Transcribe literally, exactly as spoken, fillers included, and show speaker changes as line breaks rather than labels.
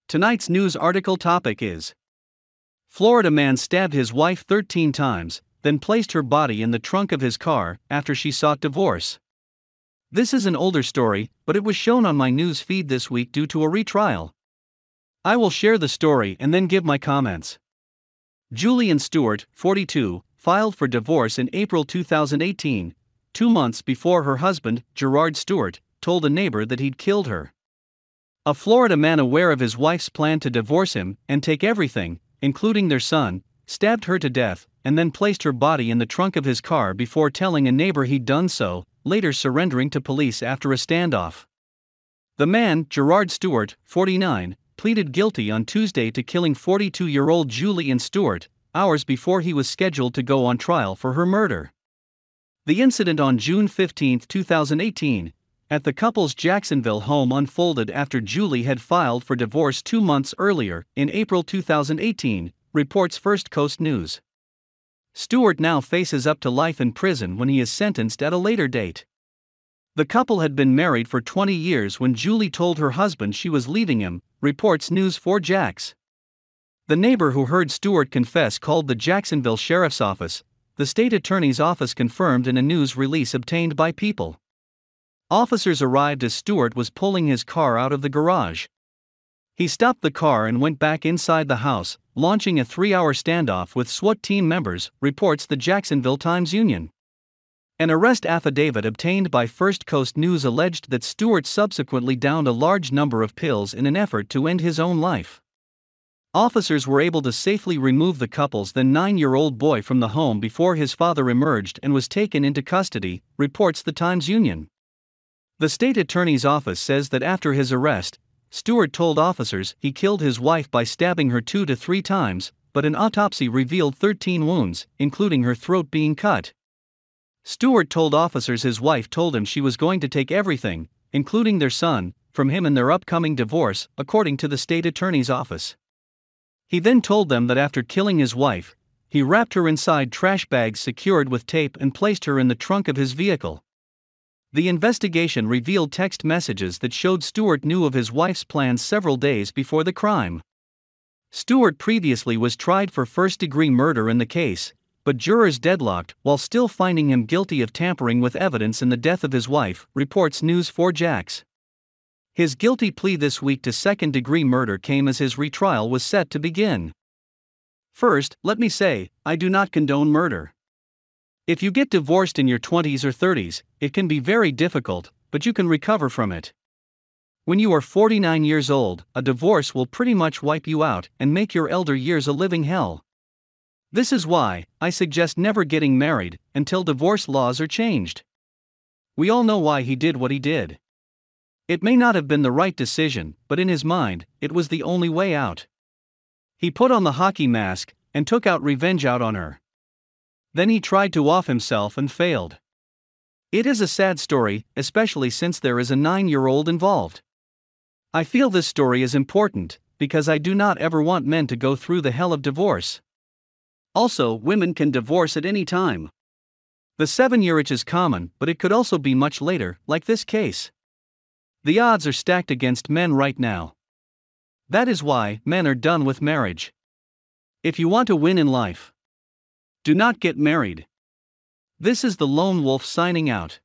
Tonight's news article topic is: Florida man stabbed his wife thirteen times, then placed her body in the trunk of his car after she sought divorce. This is an older story, but it was shown on my news feed this week due to a retrial. I will share the story and then give my comments. Julian Stewart, forty-two, filed for divorce in April two thousand eighteen, two months before her husband, Gerard Stewart, told a neighbor that he'd killed her. A Florida man aware of his wife's plan to divorce him and take everything, including their son, stabbed her to death and then placed her body in the trunk of his car before telling a neighbor he'd done so, later surrendering to police after a standoff. The man, Gerard Stewart, forty-nine, pleaded guilty on Tuesday to killing forty-two-year-old Julian Stewart, hours before he was scheduled to go on trial for her murder. The incident on June fifteenth, two thousand eighteen, at the couple's Jacksonville home unfolded after Julie had filed for divorce two months earlier, in April two thousand eighteen, reports First Coast News. Stewart now faces up to life in prison when he is sentenced at a later date. The couple had been married for twenty years when Julie told her husband she was leaving him, reports News four Jax. The neighbor who heard Stewart confess called the Jacksonville Sheriff's Office, the state attorney's office confirmed in a news release obtained by People. Officers arrived as Stewart was pulling his car out of the garage. He stopped the car and went back inside the house, launching a three-hour standoff with SWAT team members, reports the Jacksonville Times-Union. An arrest affidavit obtained by First Coast News alleged that Stewart subsequently downed a large number of pills in an effort to end his own life. Officers were able to safely remove the couple's then nine-year-old boy from the home before his father emerged and was taken into custody, reports the Times-Union. The state attorney's office says that after his arrest, Stewart told officers he killed his wife by stabbing her two to three times, but an autopsy revealed thirteen wounds, including her throat being cut. Stewart told officers his wife told him she was going to take everything, including their son, from him in their upcoming divorce, according to the state attorney's office. He then told them that after killing his wife, he wrapped her inside trash bags secured with tape and placed her in the trunk of his vehicle. The investigation revealed text messages that showed Stewart knew of his wife's plans several days before the crime. Stewart previously was tried for first-degree murder in the case, but jurors deadlocked while still finding him guilty of tampering with evidence in the death of his wife, reports News four Jax. His guilty plea this week to second-degree murder came as his retrial was set to begin. First, let me say, I do not condone murder. If you get divorced in your twenties or thirties, it can be very difficult, but you can recover from it. When you are forty-nine years old, a divorce will pretty much wipe you out and make your elder years a living hell. This is why I suggest never getting married until divorce laws are changed. We all know why he did what he did. It may not have been the right decision, but in his mind, it was the only way out. He put on the hockey mask and took out revenge out on her. Then he tried to off himself and failed. It is a sad story, especially since there is a nine-year-old involved. I feel this story is important because I do not ever want men to go through the hell of divorce. Also, women can divorce at any time. The seven-year itch is common, but it could also be much later, like this case. The odds are stacked against men right now. That is why men are done with marriage. If you want to win in life, do not get married. This is the Lone Wolf signing out.